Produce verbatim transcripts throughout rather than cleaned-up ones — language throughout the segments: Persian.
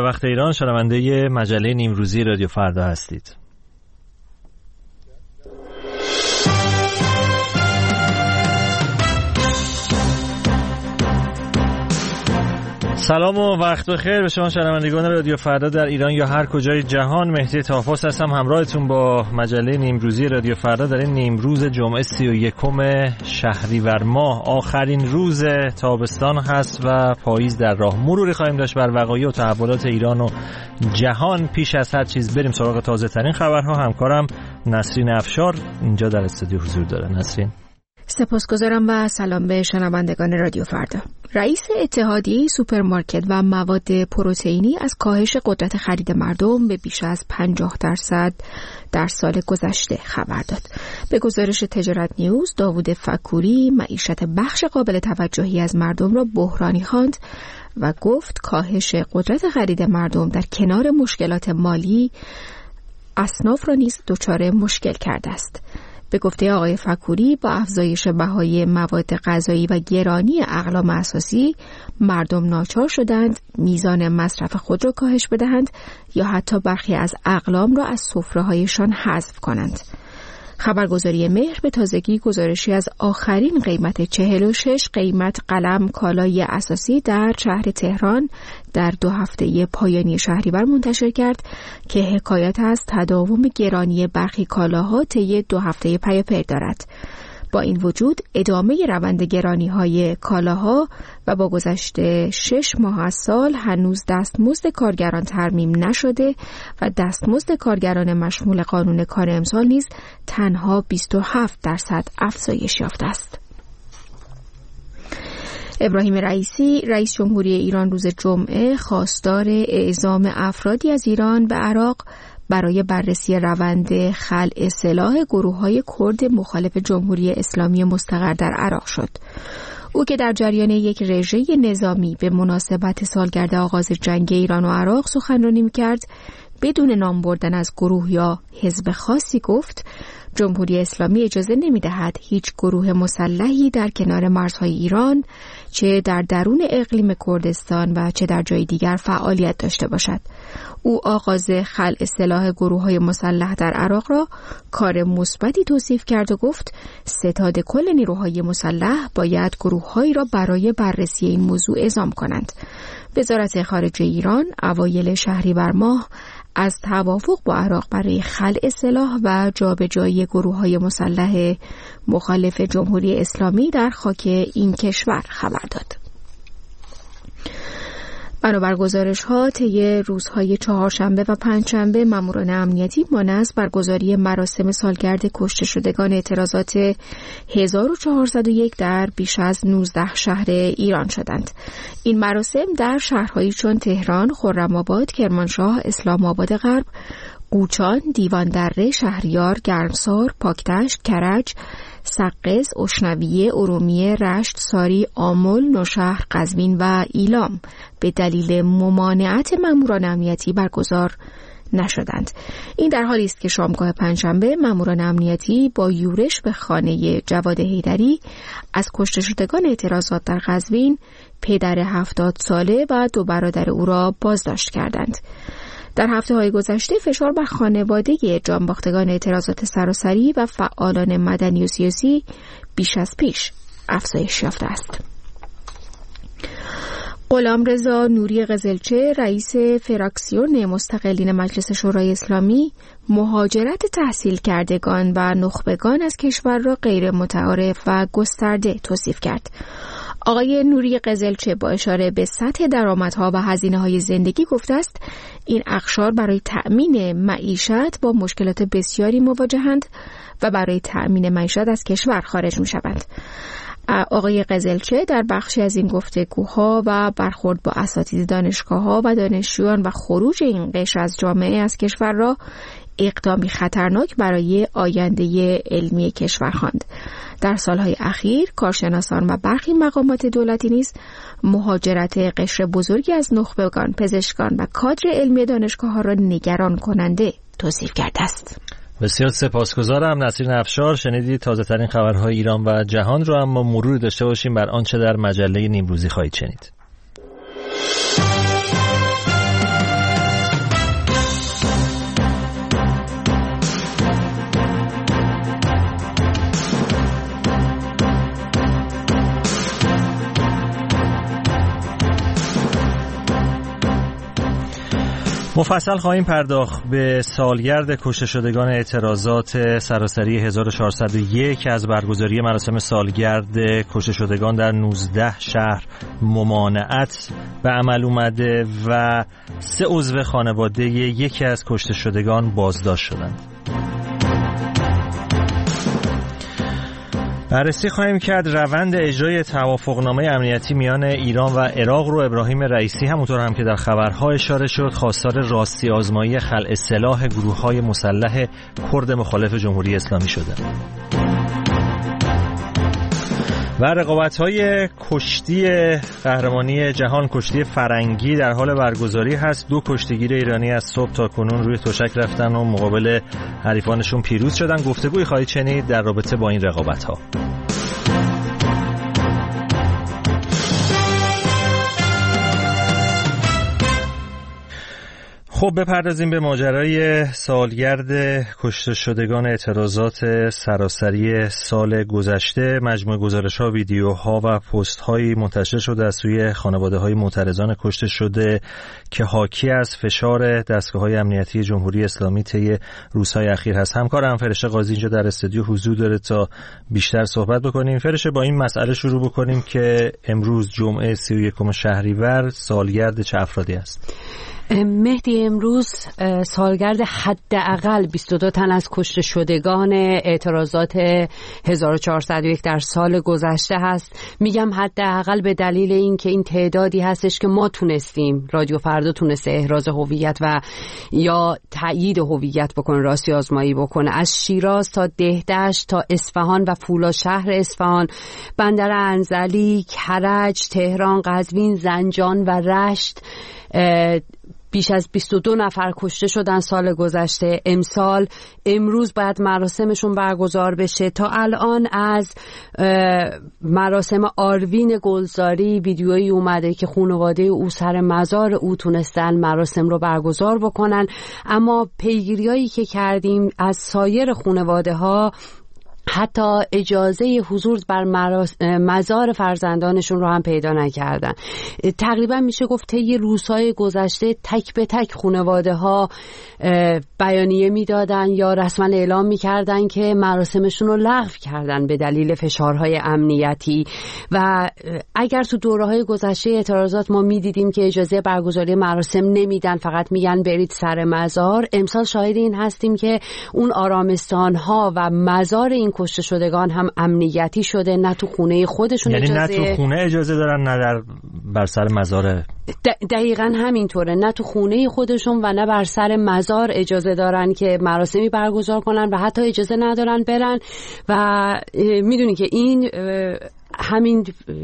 وقت ایران، شنونده مجله نیمروزی رادیو فردا هستید. سلام و وقت بخیر به شما شنوندگان رادیو فردا در ایران یا هر کجای جهان. مهدی طاهفاس هستم همراهتون با مجله نیمروزی رادیو فردا در این نیمروز جمعه سی و یکم شهریور ماه. آخرین روز تابستان هست و پاییز در راه. مروری خواهیم داشت بر وقایع و تحولات ایران و جهان. پیش از هر چیز بریم سراغ تازه ترین خبرها. همکارم نسرین افشار اینجا در استودیو حضور داره. نسرین، سپاسگزارم و سلام به شنوندگان رادیو فردا. رئیس اتحادیه سوپرمارکت و مواد پروتئینی از کاهش قدرت خرید مردم به بیش از پنجاه درصد در سال گذشته خبر داد. به گزارش تجارت نیوز، داوود فکوری معیشت بخش قابل توجهی از مردم را بحرانی خواند و گفت کاهش قدرت خرید مردم در کنار مشکلات مالی اصناف را نیز دچار مشکل کرده است. به گفته آقای فکوری، با افزایش بهای مواد غذایی و گرانی اقلام اساسی، مردم ناچار شدند میزان مصرف خود را کاهش بدهند یا حتی برخی از اقلام را از سفره‌هایشان حذف کنند. خبرگزاری مهر به تازگی گزارشی از آخرین قیمت چهل و شش قیمت قلم کالای اساسی در شهر تهران در دو هفته پایانی شهریور منتشر کرد که حکایت از تداوم گرانی برخی کالاها طی دو هفته پیاپی دارد. با این وجود ادامه روند گرانی‌های کالاها و با گذشت شش ماه از سال هنوز دستمزد کارگران ترمیم نشده و دستمزد کارگران مشمول قانون کار امسال نیز تنها بیست و هفت درصد افزایش یافته است. ابراهیم رئیسی، رئیس جمهوری ایران، روز جمعه خواستار اعزام افرادی از ایران به عراق برای بررسی روند خلع سلاح گروه‌های کرد مخالف جمهوری اسلامی مستقر در عراق شد. او که در جریان یک رژه نظامی به مناسبت سالگرد آغاز جنگ ایران و عراق سخنرانی می‌کرد، بدون نام بردن از گروه یا حزب خاصی گفت جمهوری اسلامی اجازه نمی‌دهد هیچ گروه مسلحی در کنار مرزهای ایران، چه در درون اقلیم کردستان و چه در جای دیگر فعالیت داشته باشد. او آغاز خلع سلاح گروه‌های مسلح در عراق را کار مثبتی توصیف کرد و گفت ستاد کل نیروهای مسلح باید گروه‌هایی را برای بررسی این موضوع اعزام کنند. وزارت خارجه ایران اوایل شهریور ماه از توافق با عراق برای خلع سلاح و جابجایی گروه‌های مسلح مخالف جمهوری اسلامی در خاک این کشور خبر داد. بنابر گزارش‌ها طی روزهای چهارشنبه و پنجشنبه ماموران امنیتی مانع از برگزاری مراسم سالگرد کشته شدگان اعتراضات هزار و چهارصد و یک در بیش از نوزده شهر ایران شدند. این مراسم در شهرهایی چون تهران، خرم‌آباد، کرمانشاه، اسلام آباد غرب، قوچان، دیواندره، شهریار، گرمسار، پاکدشت، کرج، سقز، اشنویه، ارومیه، رشت، ساری، آمل، نوشهر، قزوین و ایلام به دلیل ممانعت ماموران امنیتی برگزار نشدند. این در حالی است که شامگاه پنجشنبه ماموران امنیتی با یورش به خانه جواد حیدری از کشته شدگان اعتراضات در قزوین پدر هفتاد ساله و دو برادر او را بازداشت کردند. در هفته‌های گذشته فشار بر خانواده جانباختگان اعتراضات سراسری و فعالان مدنی و سیاسی بیش از پیش افزایش یافته است. غلامرضا نوری قزلچه، رئیس فراکسیون مستقلین مجلس شورای اسلامی، مهاجرت تحصیل کردگان و نخبگان از کشور را غیر متعارف و گسترده توصیف کرد. آقای نوری قزلچه با اشاره به سطح درآمدها و هزینه‌های زندگی گفته است این اقشار برای تأمین معیشت با مشکلات بسیاری مواجهند و برای تأمین معیشت از کشور خارج می‌شوند. آقای قزلچه در بخشی از این گفتگوها و برخورد با اساتید دانشگاه‌ها و دانشجویان و خروج این قشر از جامعه از کشور را اقدامی خطرناک برای آینده علمی کشور خواند. در سالهای اخیر کارشناسان و برخی مقامات دولتی نیز مهاجرت قشر بزرگی از نخبگان، پزشکان و کادر علمی دانشگاه‌ها را نگران کننده توصیف کرده است. بسیار سپاسگزارم نسرین افشار. شنیدید تازه ترین خبرهای ایران و جهان رو، اما مرور داشته باشیم بر آنچه در مجله نیمروزی خواهید شنید. مفصل خواهیم پرداخت به سالگرد کشته شدگان اعتراضات سراسری هزار و چهارصد و یک از برگزاری مراسم سالگرد کشته شدگان در نوزده شهر ممانعت به عمل اومده و سه عضو خانواده یکی از کشته شدگان بازداشت شدند. بررسی خواهیم کرد روند اجرای توافقنامه امنیتی میان ایران و عراق رو ابراهیم رئیسی همونطور هم که در خبرها اشاره شد خواستار راستی آزمایی خلع سلاح گروه‌های مسلح کرد مخالف جمهوری اسلامی شده. و رقابت‌های کشتی قهرمانی جهان، کشتی فرنگی در حال برگزاری هست. دو کشتیگیر ایرانی از صبح تا کنون روی تشک رفتن و مقابل حریفانشون پیروز شدن. گفتگویی خواهید شنید در رابطه با این رقابت‌ها. خب بپردازیم به ماجرای سالگرد کشته شدگان اعتراضات سراسری سال گذشته. مجموعه گزارش‌ها، ویدیوها و پست‌هایی منتشر شده از سوی خانواده‌های معترضان کشته شده که حاکی از فشار دستگاه‌های امنیتی جمهوری اسلامی طی روزهای اخیر هست. همکارم فرشته قاضی اینجا در استودیو حضور داره تا بیشتر صحبت بکنیم. فرشته، با این مسئله شروع بکنیم که امروز جمعه سی و یکم شهریور سالگرد چه افرادی است؟ مهدی، امروز سالگرد حداقل بیست و دو تن از کشته شدگان اعتراضات هزار و چهارصد و یک در سال گذشته هست. میگم حداقل به دلیل این که این تعدادی هستش که ما تونستیم، رادیو فردا تونسته احراز هویت و یا تایید هویت بکنه، راستی آزمایی بکنه. از شیراز تا دهدشت تا اصفهان و فولاد شهر اصفهان، بندر انزلی، کرج، تهران، قزوین، زنجان و رشت بیش از بیست و دو نفر کشته شدن سال گذشته. امسال امروز باید مراسمشون برگزار بشه. تا الان از مراسم آروین گلزاری ویدیویی اومده که خانواده او سر مزار او تونستن مراسم رو برگزار بکنن، اما پیگیریایی که کردیم از سایر خانواده ها حتی اجازه حضور بر مزار فرزندانشون رو هم پیدا نکردن. تقریبا میشه گفت طی روزهای گذشته تک به تک خانواده ها بیانیه میدادن یا رسما اعلام میکردن که مراسمشون رو لغو کردن به دلیل فشارهای امنیتی. و اگر تو دوره‌های گذشته اعتراضات ما میدیدیم که اجازه برگزاری مراسم نمیدن، فقط میگن برید سر مزار، امسال شاهد این هستیم که اون آرامستان‌ها و مزار این کشته شدگان هم امنیتی شده. نه تو خونه خودشون یعنی اجازه، نه تو خونه اجازه دارن، نه در بر سر مزار. دقیقاً همینطوره، نه تو خونه خودشون و نه بر سر مزار اجازه دارن که مراسمی برگزار کنن و حتی اجازه ندارن برن. و میدونی که این همین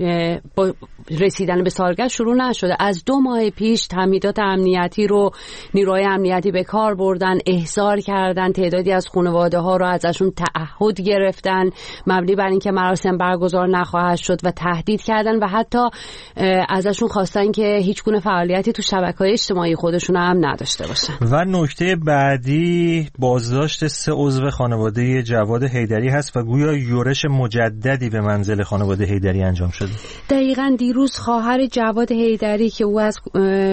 با رسیدن به سالگرد شروع نشده. از دو ماه پیش تمهیدات امنیتی رو نیروهای امنیتی به کار بردن، احضار کردن، تعدادی از خانواده ها رو ازشون تعهد گرفتن مبنی بر اینکه مراسم برگزار نخواهد شد و تهدید کردن و حتی ازشون خواستن که هیچ گونه فعالیتی تو شبکه‌های اجتماعی خودشون هم نداشته باشن. و نکته بعدی بازداشت سه عضو خانواده جواد حیدری هست و گویا یورش مجددی به منزل خانواده حیدری انجام شده. دقیقاً دیروز خواهر جواد حیدری که او از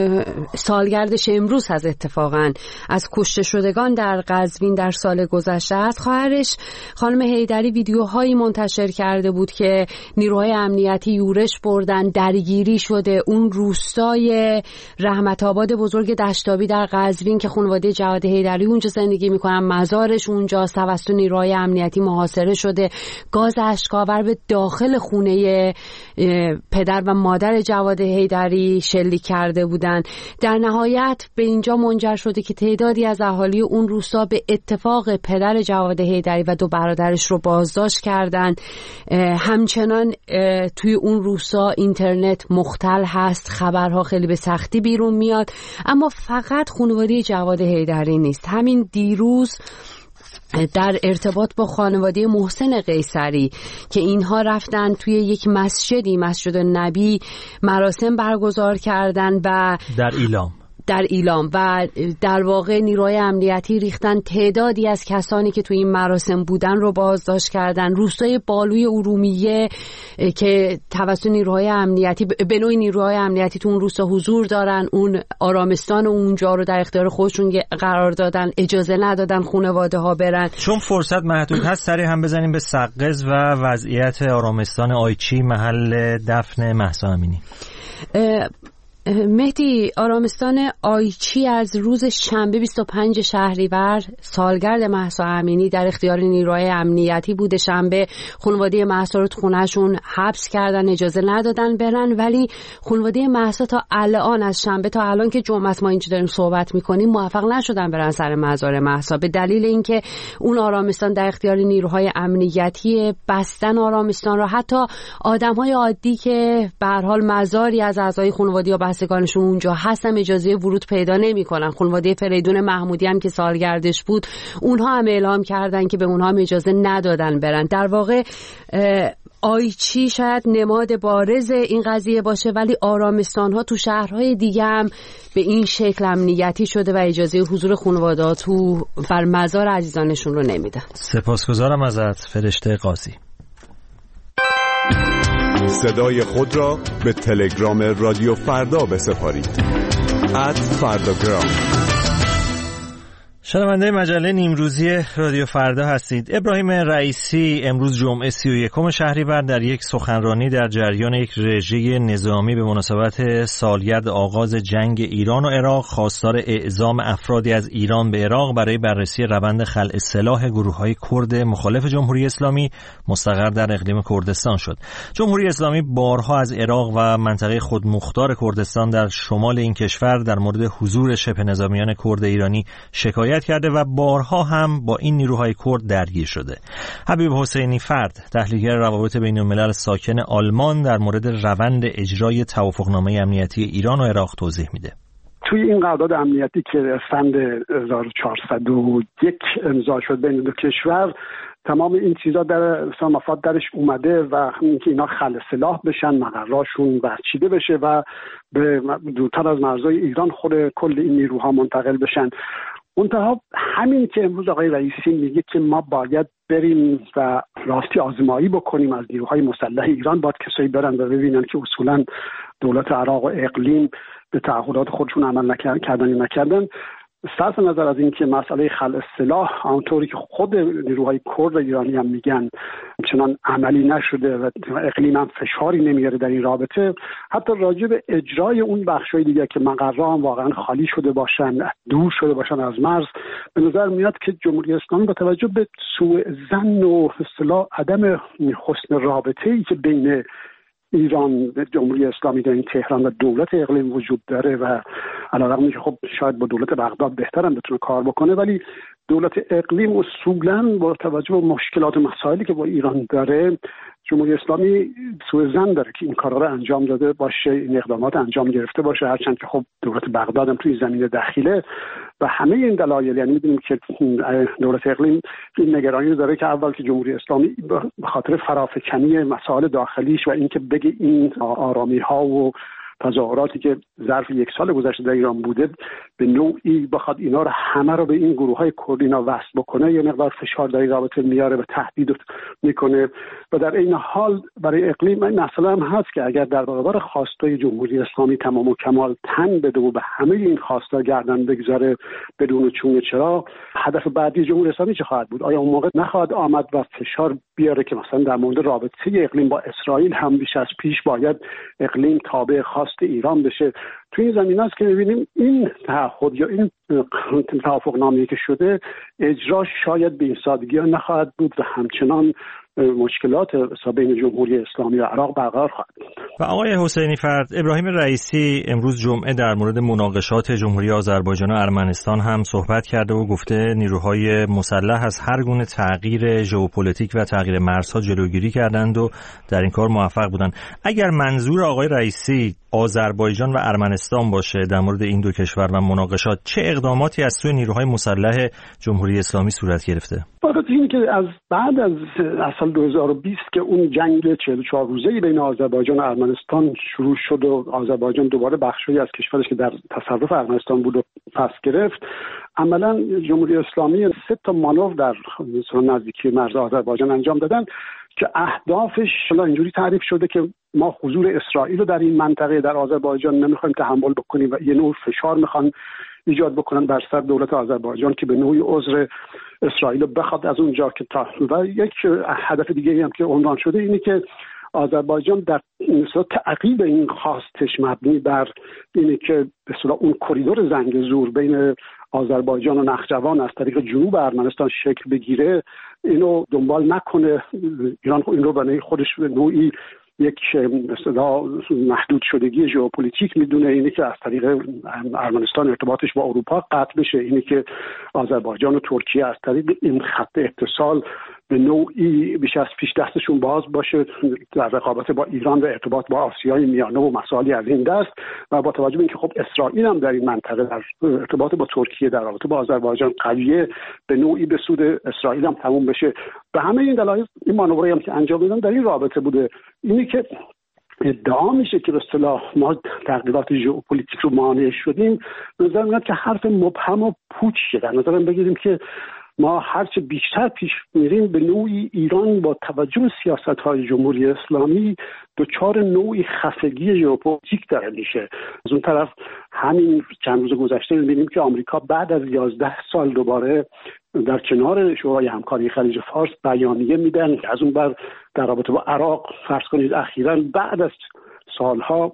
سالگردش امروز از اتفاقاً از کشته شدگان در قزوین در سال گذشته است، خواهرش خانم حیدری ویدیوهایی منتشر کرده بود که نیروهای امنیتی یورش بردن، درگیری شده. اون روستای رحمت آباد بزرگ دشتابی در قزوین که خانواده جواد حیدری اونجا زندگی میکنن، مزارش اونجاست، توسط نیروهای امنیتی محاصره شده. گاز اشک‌آور به داخل خونه پدر و مادر جواد حیدری شلیک کرده بودند. در نهایت به اینجا منجر شده که تعدادی از اهالی اون روستا به اتفاق پدر جواد حیدری و دو برادرش رو بازداشت کردند. همچنان توی اون روستا اینترنت مختل هست، خبرها خیلی به سختی بیرون میاد. اما فقط خانواده جواد حیدری نیست. همین دیروز در ارتباط با خانواده محسن قیصری که اینها رفتن توی یک مسجدی، مسجد نبی، مراسم برگزار کردن و در ایلام در ایلام و در واقع نیروهای امنیتی ریختن تعدادی از کسانی که توی این مراسم بودن رو بازداشت کردن. روستای بالوی ارومیه که توسط نیروهای امنیتی به نوعی نیروهای امنیتی تو اون روستا حضور دارن، اون آرامستان اونجا رو در اختیار خودشون قرار دادن، اجازه ندادن خانواده ها برن. چون فرصت محدود هست سریع هم بزنیم به سقز و وضعیت آرامستان آیچی محل دفن مهسا امینی. مهدی، آرامستان آیچی از روز شنبه بیست و پنج شهریور سالگرد مهسا امینی در اختیار نیروهای امنیتی بوده. شنبه خانواده مهسا رو تو خونه‌شون حبس کردن، اجازه ندادن برن، ولی خانواده مهسا تا الان، از شنبه تا الان که جمعه است ما اینجا داریم صحبت می‌کنیم، موفق نشدن برن سر مزار مهسا به دلیل اینکه اون آرامستان در اختیار نیروهای امنیتی، بستن آرامستان رو. حتی آدم‌های عادی که به هر حال مزاری از اعضای خانواده یا بستگانشون اونجا هستن اجازه ورود پیدا نمی‌کنن. خانواده فریدون محمودیان که سالگردش بود، اونها هم اعلام کردن که به اونها هم اجازه ندادن برن. در واقع آیچی شاید نماد بارز این قضیه باشه، ولی آرامستان‌ها تو شهرهای دیگه هم به این شکل امنیتی شده و اجازه حضور خانواده‌ها تو بر مزار عزیزانشون رو نمیدن. سپاسگزارم ازت فرشته قاضی. صدای خود را به تلگرام رادیو فردا بسپارید. ات فرداگرام. شنونده مجله نیمروزی رادیو فردا هستید. ابراهیم رئیسی امروز جمعه سی و یکم شهریور در یک سخنرانی در جریان یک رژه نظامی به مناسبت سالگرد آغاز جنگ ایران و عراق خواستار اعزام افرادی از ایران به عراق برای بررسی روند خلع سلاح گروه‌های کرد مخالف جمهوری اسلامی مستقر در اقلیم کردستان شد. جمهوری اسلامی بارها از عراق و منطقه خودمختار کردستان در شمال این کشور در مورد حضور شبه نظامیان کرد ایرانی شکایت کرده و بارها هم با این نیروهای کرد درگیر شده. حبیب حسینی فرد، تحلیلگر روابط بین الملل ساکن آلمان، در مورد روند اجرای توافقنامه امنیتی ایران و عراق توضیح میده. توی این قرارداد امنیتی که سند هزار و چهارصد و یک امضا شد بین دو کشور، تمام این چیزا در مفاد درش اومده و اینکه اینا خلع سلاح بشن، مقراشون برچیده بشه و به دورتر از مرزهای ایران خود کل این نیروها منتقل بشن. منتها همین که امروز آقای رئیسی میگه که ما باید بریم و راستی آزمایی بکنیم از نیروهای مسلح ایران، باید کسایی برن و ببینن که اصولا دولت عراق و اقلیم به تعهدات خودشون عمل نکردن یا نکردن. صرف نظر از اینکه مسئله خلع سلاح آنطوری که خود نیروهای کرد ایرانی هم میگن چنان عملی نشده و اقلیم هم فشاری نمیاره در این رابطه، حتی راجع به اجرای اون بخشای دیگه که مقرها هم واقعا خالی شده باشن، دور شده باشن از مرز، به نظر میاد که جمهوری اسلامی با توجه به سوء ظن و اصطلاح عدم حسن رابطه‌ای که بین ایران و جمهوری اسلامی در این تهران و دولت اقلیم وجود داره و علیرغم که خب شاید با دولت بغداد بهترم بتونه کار بکنه، ولی دولت اقلیم اصولاً با توجه به مشکلات و مسائلی که با ایران داره، جمهوری اسلامی سوء ظن داره که این کارا رو انجام داده باشه، این اقدامات انجام گرفته باشه، هرچند که خب دولت بغداد هم توی زمینه دخیله و همه این دلایل، یعنی می‌دونیم که دولت اقلیم این نگرانی داره که اول که جمهوری اسلامی به خاطر فرافکنی مسائل داخلیش و اینکه بگه این آرامی‌ها و تظاهراتی که ظرف یک سال گذشته در ایران بوده به نوعی بخواد اینا رو همه رو به این گروه‌های کردینا وصل بکنه، یه مقدار فشار در این رابطه میاره و تهدید میکنه و در این حال برای اقلیم این مسئله هم هست که اگر در برابر خواستای جمهوری اسلامی تمام و کمال تن بده و به همه این خواستا گردن بگذاره بدون چون چرا، هدف بعدی جمهوری اسلامی چه خواهد بود؟ آیا اون موقع نخواهد آمد و فشار بیاره که مثلا در مورد رابطه اقلیم با اسرائیل هم بیش از پیش باید اقلیم تابع خواست ایران بشه؟ تو این زمینه است که می‌بینیم این تعهد یا این توافقنامه‌ای که شده اجرا شاید به این سادگی نخواهد بود و همچنان مشکلات بین جمهوری اسلامی و عراق برقرار خواهد بود. و آقای حسینی فرد، ابراهیم رئیسی امروز جمعه در مورد مناقشات جمهوری آذربایجان و ارمنستان هم صحبت کرده و گفته نیروهای مسلح از هر گونه تغییر ژئوپلیتیک و تغییر مرزها جلوگیری کردند و در این کار موفق بودند. اگر منظور آقای رئیسی آذربایجان و ارمنستان باشه در مورد این دو کشور و مناقشات، چه اقداماتی از سوی نیروهای مسلح جمهوری اسلامی صورت گرفته؟ فقط این که از بعد از اصلا سال دو هزار و بیست که اون جنگ چهل و چهار روزه‌ای بین آذربایجان و ارمنستان شروع شد و آذربایجان دوباره بخشی از کشورش که در تصرف ارمنستان بود و پس گرفت، عملا جمهوری اسلامی سه تا مانور در نزدیکی مرز آذربایجان انجام دادن که اهدافش اینجوری تعریف شده که ما حضور اسرائیل رو در این منطقه در آذربایجان نمیخوایم تحمل بکنیم و یه نوع فشار میخوان ایجاد بکنن بر سر دولت آذربایجان که به نوعی عذر اسرائیل رو بخواد از اونجا که تا و یک هدف دیگه هم که عنوان شده اینه که آذربایجان در مثلا تعقیب این خواستش مبنی بر اینه که به اصطلاح اون کریدور زنگزور بین آذربایجان و نخجوان از طریق جنوب ارمنستان شکل بگیره، اینو دنبال نکنه. ایران این رو برای خودش به نوعی یک مثلا محدود شدگی ژئوپلیتیک میدونه، اینی که از طریق ارمنستان ارتباطش با اروپا قطع بشه، اینی که آذربایجان و ترکیه از طریق این خط اتصال به نوعی بیش از پیش دستشون باز باشه در رقابت با ایران و ارتباط با آسیای میانه و مسائلی از این دست. و با توجه به اینکه خب اسرائیل هم در این منطقه در ارتباط با ترکیه در رابطه با آذربایجان قویه، به نوعی به سود اسرائیل هم تموم بشه. به همه این دلایل این مانورایی هم که انجام دادن در این رابطه بوده. اینی که ادعا میشه که به اصطلاح ما تغییرات ژئوپلیتیک رو مانع شدیم، نظر میاد که حرف مبهم و پوچیه. در نظر بگیریم که ما هرچه بیشتر پیش میریم به نوعی ایران با توجه به سیاست‌های جمهوری اسلامی دچار نوعی خفگی ژئوپلیتیک داره میشه. از اون طرف همین چند روز گذشته می‌بینیم که آمریکا بعد از یازده سال دوباره در کنار شورای همکاری خلیج فارس بیانیه میدن که از اون بر در رابطه با عراق فرض کنید اخیراً بعد از سالها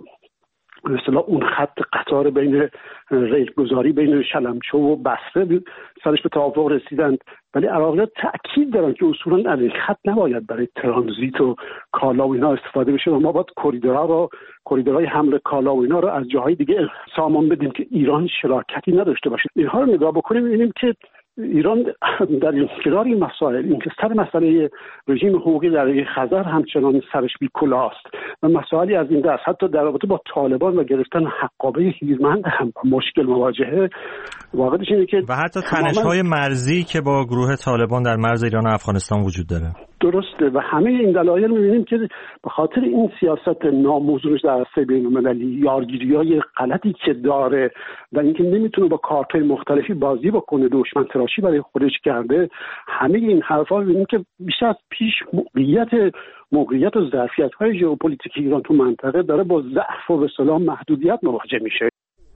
به اصطلاح اون خط قطار بین ریلگذاری بین شلمچو و بصره سرش به توافق رسیدند، ولی عراقی‌ها تأکید دارن که اصولاً از این خط نباید برای ترانزیت و کالا و اینا استفاده بشه و ما باید کریدورها رو کریدورهای حمل کالا و اینا رو از جاهای دیگه سامان بدیم که ایران شراکتی نداشته باشه. اینها رو نگاه بکنیم می‌بینیم که ایران در کنار این مسائل، این که سر مسئله رژیم حقوقی در خزر همچنان سرش بی کلاست و مسائلی از این دست، حتی در رابطه با طالبان و گرفتن حقابه هیرمند هم مشکل مواجهه. واقعیتش اینه که و حتی تنش‌های مرزی که با گروه طالبان در مرز ایران و افغانستان وجود داره. درسته و همه این دلایل می‌بینیم که به خاطر این سیاست ناموزونش در عرصه بین‌المللی، یارگیری‌های غلطی که داره و اینکه نمیتونه با کارت‌های مختلفی بازی بکنه، دشمن تراشی برای خودش کرده، همه این حرفا می‌بینیم که بیشتر از پیش موقعیت موقعیت و ظرفیت‌های ژئوپلیتیکی ایران تو منطقه داره با ضعف و به اصطلاح محدودیت مواجه میشه.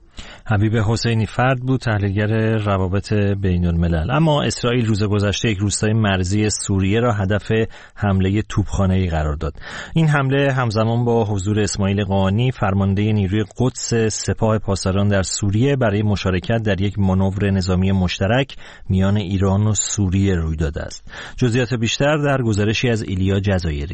حبیب حسینی فرد بود، تحلیلگر روابط بین الملل. اما اسرائیل روز گذشته یک روستای مرزی سوریه را هدف حمله توپخانه‌ای قرار داد. این حمله همزمان با حضور اسماعیل قائانی، فرمانده نیروی قدس سپاه پاسداران در سوریه، برای مشارکت در یک مانور نظامی مشترک میان ایران و سوریه روی داده است. جزئیات بیشتر در گزارشی از ایلیا جزایری.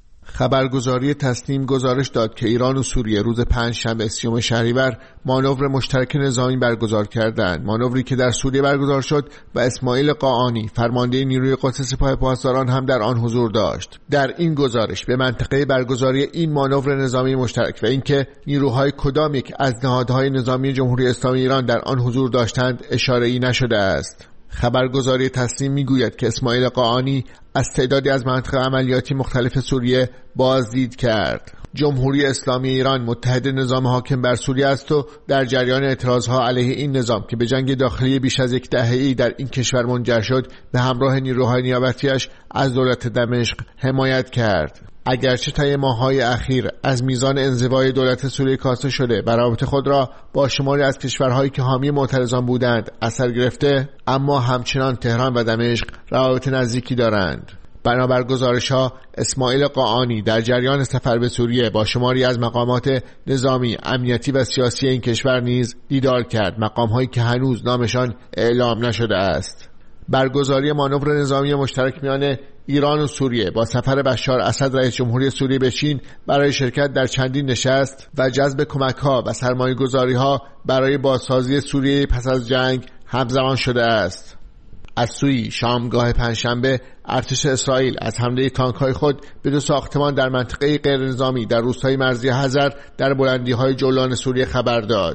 خبرگزاری تسنیم گزارش داد که ایران و سوریه روز پنجشنبه سیوم شهریور مانور مشترک نظامی برگزار کردند. مانوری که در سوریه برگزار شد و اسماعیل قائانی، فرمانده نیروی قدس سپاه پاسداران، هم در آن حضور داشت. در این گزارش به منطقه برگزاری این مانور نظامی مشترک و اینکه نیروهای کدام یک از نهادهای نظامی جمهوری اسلامی ایران در آن حضور داشتند اشاره‌ای نشده است. خبرگزاری تسنیم میگوید که اسماعیل قائانی از تعدادی از مناطق عملیاتی مختلف سوریه بازدید کرد. جمهوری اسلامی ایران متحد نظام حاکم بر سوریه است و در جریان اعتراضها علیه این نظام که به جنگ داخلی بیش از یک دهه‌ای در این کشور منجر شد به همراه نیروهای نیابتی‌اش از دولت دمشق حمایت کرد. اگرچه طی ماه‌های اخیر از میزان انزوای دولت سوریه کاسته شده و روابط خود را با شماری از کشورهایی که حامی معترضان بودند اثر گرفته، اما همچنان تهران و دمشق روابط نزدیکی دارند. بنابر گزارش‌ها اسماعیل قائانی در جریان سفر به سوریه با شماری از مقامات نظامی، امنیتی و سیاسی این کشور نیز دیدار کرد، مقام‌هایی که هنوز نامشان اعلام نشده است. برگزاری مانور نظامی مشترک میان ایران و سوریه با سفر بشار اسد رئیس جمهوری سوریه به چین برای شرکت در چندین نشست و جذب کمک‌ها و سرمایه‌گذاری‌ها برای بازسازی سوریه پس از جنگ همزمان شده است. از سوی شامگاه پنجشنبه ارتش اسرائیل از حمله تانک‌های خود به دو ساختمان در منطقه غیر نظامی در روستای مرزی حزر در بلندی‌های جولان سوریه خبر داد.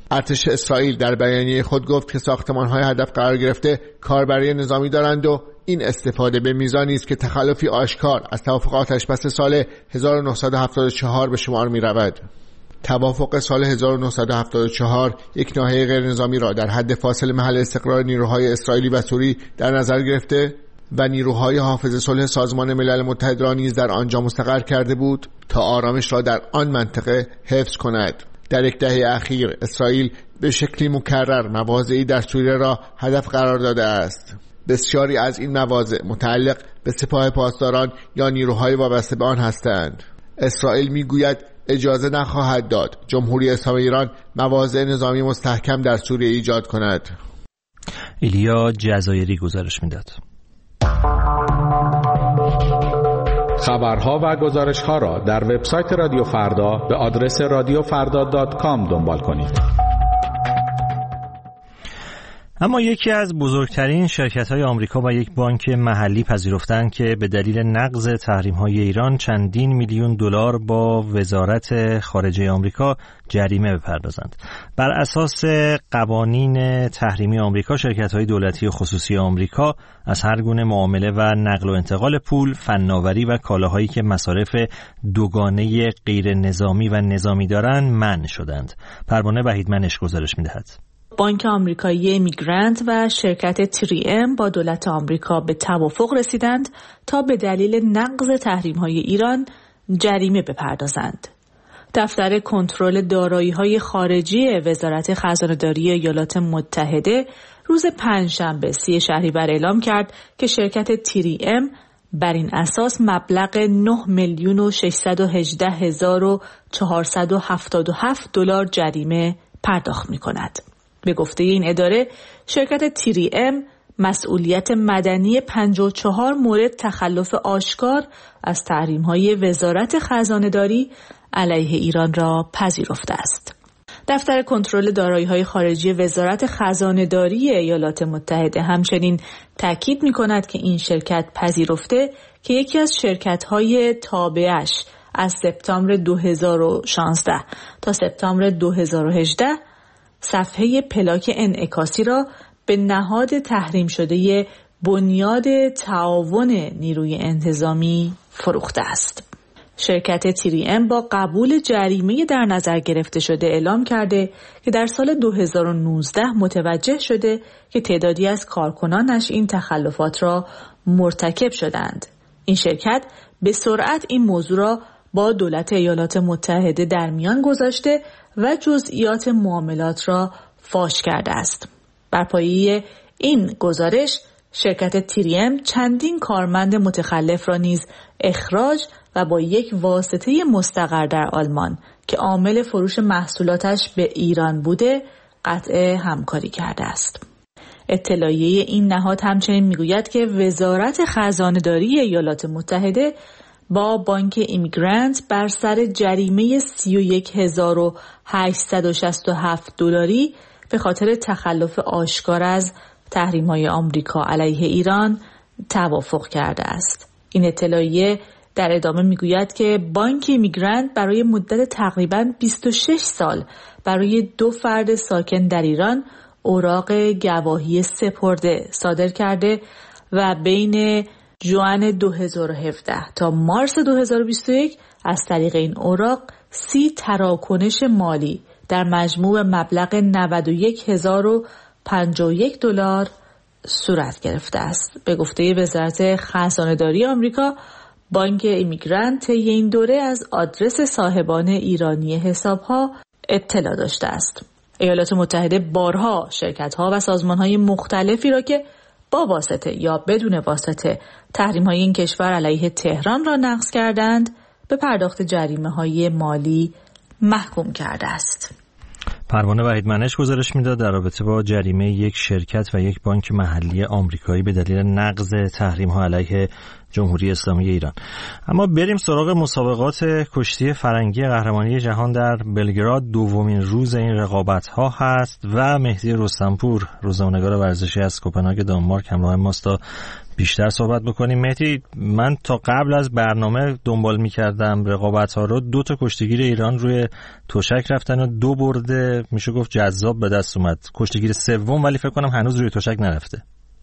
ارتش اسرائیل در بیانیه خود گفت که ساختمان‌های هدف قرار گرفته کاربری نظامی دارند و این استفاده به میزانی است که تخلفی آشکار از توافق آتش‌بس سال هزار و نهصد و هفتاد و چهار به شمار می‌رود. توافق سال هزار و نهصد و هفتاد و چهار یک ناحیه غیر نظامی را در حد فاصل محل استقرار نیروهای اسرائیلی و سوری در نظر گرفته و نیروهای حافظ صلح سازمان ملل متحد را نیز در آنجا مستقر کرده بود تا آرامش را در آن منطقه حفظ کند. در یک دهه اخیر اسرائیل به شکلی مکرر مواضعی در سوریه را هدف قرار داده است. بسیاری از این مواضع متعلق به سپاه پاسداران یا نیروهای وابسته به آن هستند. اسرائیل میگوید اجازه نخواهد داد جمهوری اسلامی ایران مواضع نظامی مستحکم در سوریه ایجاد کند. ایلیا جزایری گزارش میداد. خبرها و گزارش‌ها را در وبسایت رادیو فردا به آدرس رادیو فردا دات کام دنبال کنید. اما یکی از بزرگترین شرکت‌های آمریکا و یک بانک محلی پذیرفتند که به دلیل نقض تحریم‌های ایران چندین میلیون دلار با وزارت خارجه آمریکا جریمه بپردازند. بر اساس قوانین تحریمی آمریکا، شرکت‌های دولتی و خصوصی آمریکا از هر گونه معامله و نقل و انتقال پول، فناوری و کالاهایی که مصارف دوگانه غیر نظامی و نظامی دارند منع شدند. پروانه وحیدمنش گزارش می‌دهد. بانک آمریکایی ایمیگرنت و شرکت تری ام با دولت آمریکا به توافق رسیدند تا به دلیل نقض تحریم‌های ایران جریمه بپردازند. دفتر کنترل دارایی‌های خارجی وزارت خزانه‌داری ایالات متحده روز پنجشنبه سی شهریور اعلام کرد که شرکت تری ام بر این اساس مبلغ نه میلیون و ششصد و هجده هزار و چهارصد و هفتاد و هفت دلار جریمه پرداخت می‌کند. به گفته این اداره، شرکت تری ام مسئولیت مدنی پنجاه و چهار مورد تخلف آشکار از تحریم‌های وزارت خزانه‌داری علیه ایران را پذیرفته است. دفتر کنترل دارایی‌های خارجی وزارت خزانه‌داری ایالات متحده همچنین تاکید می‌کند که این شرکت پذیرفته که یکی از شرکت‌های تابعش از سپتامبر دو هزار و شانزده تا سپتامبر دو هزار و هجده صفحه پلاک انعکاسی را به نهاد تحریم شده بنیاد تعاون نیروی انتظامی فروخته است. شرکت تری ام با قبول جریمه در نظر گرفته شده اعلام کرده که در سال دو هزار و نوزده متوجه شده که تعدادی از کارکنانش این تخلفات را مرتکب شدند. این شرکت به سرعت این موضوع را با دولت ایالات متحده در میان گذاشته و جزئیات معاملات را فاش کرده است. بر پایه این گزارش، شرکت تری ام چندین کارمند متخلف را نیز اخراج و با یک واسطه مستقر در آلمان که عامل فروش محصولاتش به ایران بوده قطع همکاری کرده است. اطلاعیه این نهاد همچنین میگوید که وزارت خزانه‌داری ایالات متحده با بانک ایمیگرنت بر سر جریمه سی و یک هزار و هشتصد و شصت و هفت دلاری به خاطر تخلف آشکار از تحریم‌های آمریکا علیه ایران توافق کرده است. این اطلاعیه در ادامه میگوید که بانک ایمیگرنت برای مدت تقریباً بیست و شش سال برای دو فرد ساکن در ایران اوراق گواهی سپرده صادر کرده و بین ژوئن دو هزار و هفده تا مارس دو هزار و بیست و یک از طریق این اوراق سی تراکنش مالی در مجموع مبلغ نود و یک هزار و پنجاه و یک دلار صورت گرفته است. به گفته وزارت خزانه‌داری آمریکا، بانک ایمیگرنت طی این دوره از آدرس صاحبان ایرانی حساب‌ها اطلاع داشته است. ایالات متحده بارها شرکت‌ها و سازمان‌های مختلفی را که با واسطه یا بدون واسطه تحریم‌های این کشور علیه تهران را نقض کردند به پرداخت جریمه‌های مالی محکوم کرده است. پروانه وحیدمنش گزارش میداد در رابطه با جریمه یک شرکت و یک بانک محلی آمریکایی به دلیل نقض تحریم‌ها علیه جمهوری اسلامی ایران. اما بریم سراغ مسابقات کشتی فرنگی قهرمانی جهان در بلگراد. دومین روز این رقابت‌ها هست و مهدی رستمپور، روزنامه‌نگار ورزشی از کوپنهاگ دانمارک، همراه ماست تا بیشتر صحبت بکنیم. مهدی، من تا قبل از برنامه دنبال می‌کردم رقابت‌ها رو. دو تا کشتیگیر ایران روی تشک رفتن و دو برده میشه گفت جذاب به دست اومد. کشتیگیر سوم ولی فکر کنم هنوز روی تشک نرفته.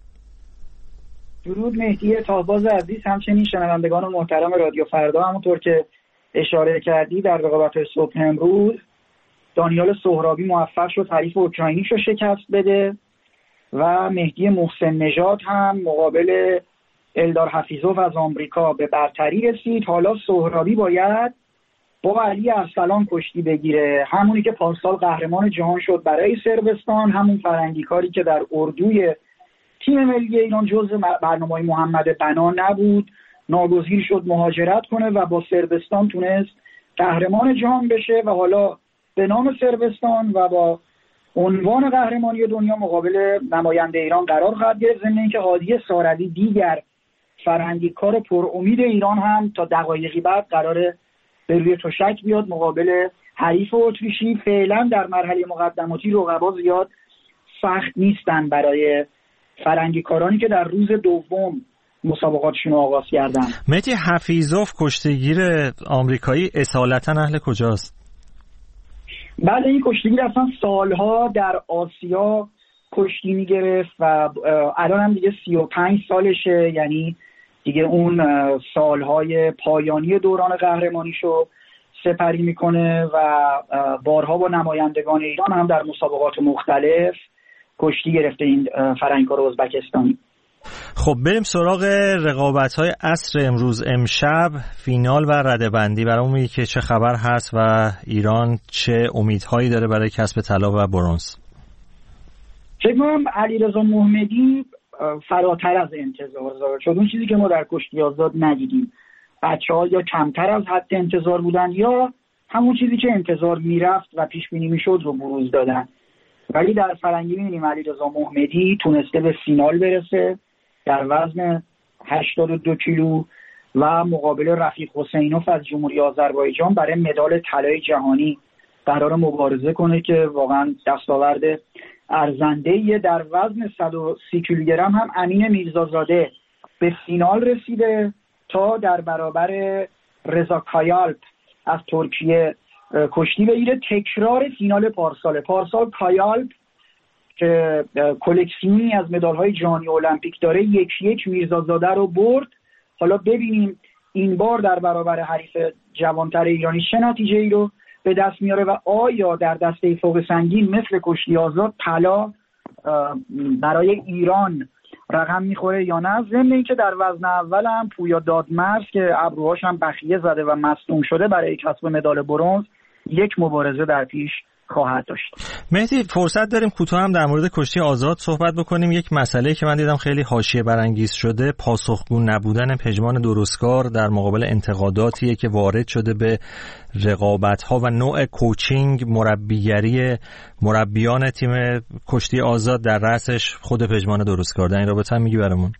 درود مهدی تاهباز عزیز، همچنین شنوندگان محترم رادیو فردا. همونطور که اشاره کردی در رقابت صبح امروز دانیال سهرابی موفق شد حریف اوکراینیشو شکست بده و مهدی محسن نژاد هم مقابل الدار حفیظوف از آمریکا به برتری رسید. حالا سهرابی باید با علی ارسلان کشتی بگیره، همونی که پارسال قهرمان جهان شد برای صربستان، همون فرنگی کاری که در اردوی تیم ملی ایران جزء برنامه‌های محمد بنا نبود، ناگزیر شد مهاجرت کنه و با صربستان تونست قهرمان جهان بشه و حالا به نام صربستان و با عنوان قهرمانی دنیا مقابل نماینده ایران قرار خواهد گرفت. ضمن اینکه هادی ساروی دیگر فرنگی کار پر امید ایران هم تا دقایقی بعد قراره به روی تشک بیاد مقابل حریف اتریشی. فعلا در مرحله مقدماتی رقبا زیاد سخت نیستن برای فرنگی کارانی که در روز دوم مسابقاتشون رو آغاز کردن. مهدی حفیظوف کشتیگیر آمریکایی اصالتا اهل کجاست؟ بله، این کشتیگیر اصلا سالها در آسیا کشتی میگرفت و الان هم دیگه سی و پنج سالشه، یعنی دیگه اون سالهای پایانی دوران قهرمانیشو سپری میکنه و بارها با نمایندگان ایران هم در مسابقات مختلف کشتی گرفته این فرنگی‌کار ازبکستانی. خب بریم سراغ رقابت‌های عصر امروز. امشب فینال و رده‌بندی. برامون میگی که چه خبر هست و ایران چه امیدهایی داره برای کسب طلا و برنز؟ فکر کنم علیرضا محمدی فراتر از انتظار داره، چون اون چیزی که ما در کشتی آزاد ندیدیم. بچه‌ها یا کمتر از حد انتظار بودن یا همون چیزی که انتظار میرفت و پیش بینی میشد رو بروز دادن. ولی در فرنگی می‌بینیم علیرضا محمدی تونسته به فینال برسه در وزن هشتاد و دو کیلو و مقابل رفیق حسینوف از جمهوری آذربایجان برای مدال طلای جهانی قرار مبارزه کنه که واقعا دستاورد ارزنده‌ایه. در وزن صد و سی کیلوگرم هم امین میرزازاده به فینال رسیده تا در برابر رضا کایالپ از ترکیه کشتی بگیره. تکرار فینال پارسال پارسال کایالپ که کلکسیونی از مدال‌های جهانی المپیک داره یک یک میرزازاده رو برد. حالا ببینیم این بار در برابر حریف جوانتر ایرانی چه نتیجه‌ای رو به دست میاره و آیا در دسته فوق سنگین مثل کشتی آزاد طلا برای ایران رقم میخوره یا نه. ضمن اینکه در وزن اول هم پویا دادمرز که ابروهاش هم بخیه زده و مصدوم شده برای کسب مدال برنز یک مبارزه در پیش خواهد داشت. مهدی فرصت داریم کوتاه هم در مورد کشتی آزاد صحبت بکنیم. یک مسئله که من دیدم خیلی حاشیه برانگیز شده، پاسخگو نبودن پژمان درستکار در مقابل انتقاداتیه که وارد شده به رقابت‌ها و نوع کوچینگ، مربیگری مربیان تیم کشتی آزاد در رأسش خود پژمان درستکار. در این رابطه هم میگی برامون؟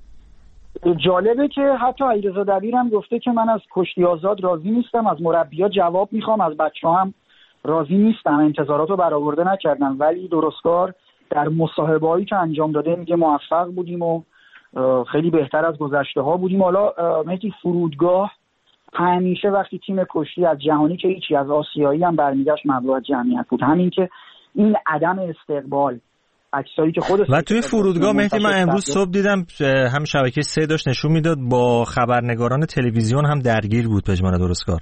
جالبه که حتی علیرضا دبیر هم گفته که من از کشتی آزاد راضی نیستم، از مربی‌ها جواب میخوام، از بچه‌ها هم راضی نیستم، انتظارات رو برآورده نکردن. ولی درستکار در مصاحبه‌هایی که انجام داده میگه موفق بودیم و خیلی بهتر از گذشته ها بودیم. حالا مهدی فرودگاه همیشه وقتی تیم کشتی از جهانی که هیچی از آسیایی هم برمیگشت مبلغ جمعیت بود. همین که این عدم استقبال عکسایی که خودش و توی فرودگاه مهدی من امروز صبح دیدم هم شبکه سه داشت نشون میداد با خبرنگاران تلویزیون هم درگیر بود پژمان درستکار.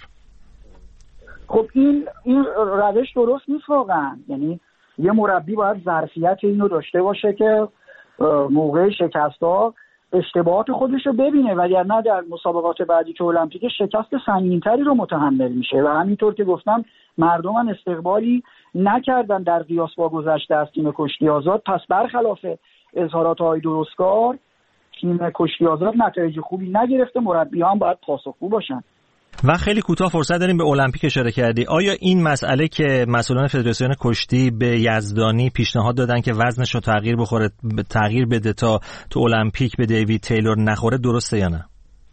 خب این این روش درست نیست واقعا. یعنی یه مربی باید ظرفیت اینو داشته باشه که موقع شکست‌ها اشتباهات خودش رو ببینه، وگرنه در مسابقات بعدی که المپیک شکست سنگین‌تری رو متحمل میشه. و همینطور که گفتم مردم هم استقبالی نکردن در قیاس با گذشته از تیم کشتی آزاد. پس برخلاف اظهارات آقای درستکار تیم کشتی آزاد نتایج خوبی نگرفته، مربی‌ها هم باید پاسخگو باشن. و خیلی کوتاه فرصت داریم به المپیک اشاره کردی. آیا این مسئله که مسئولان فدراسیون کشتی به یزدانی پیشنهاد دادن که وزنش رو تغییر بخوره تغییر بده تا تو المپیک به دیوید تیلور نخوره درسته یا نه؟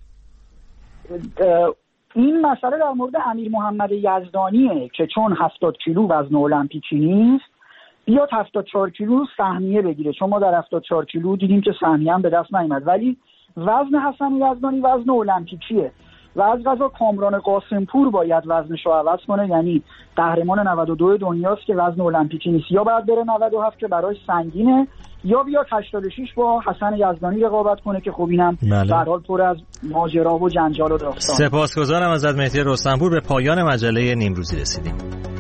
این مسئله در مورد امیر محمد یزدانیه که چون هفتاد کیلو وزن المپیکی نیست بیاد هفتاد و چهار کیلو سهمیه بگیره، چون ما در هفتاد و چهار کیلو دیدیم که سهمیه هم به دست نیامد، ولی وزن حسن یزدانی وزن المپیکیه و از قضا کامران قاسمپور باید وزنش رو عوض کنه، یعنی قهرمان نود و دو دنیاست که وزن المپیکی نیست، یا باید بره نود و هفت که برای سنگینه، یا بیاد هشتاد و شش با حسن یزدانی رقابت کنه که خب اینم به هر حال پر از ماجرا و جنجال و داستان. سپاسگزارم ازت مهدی رستمپور. به پایان مجله نیمروزی رسیدیم.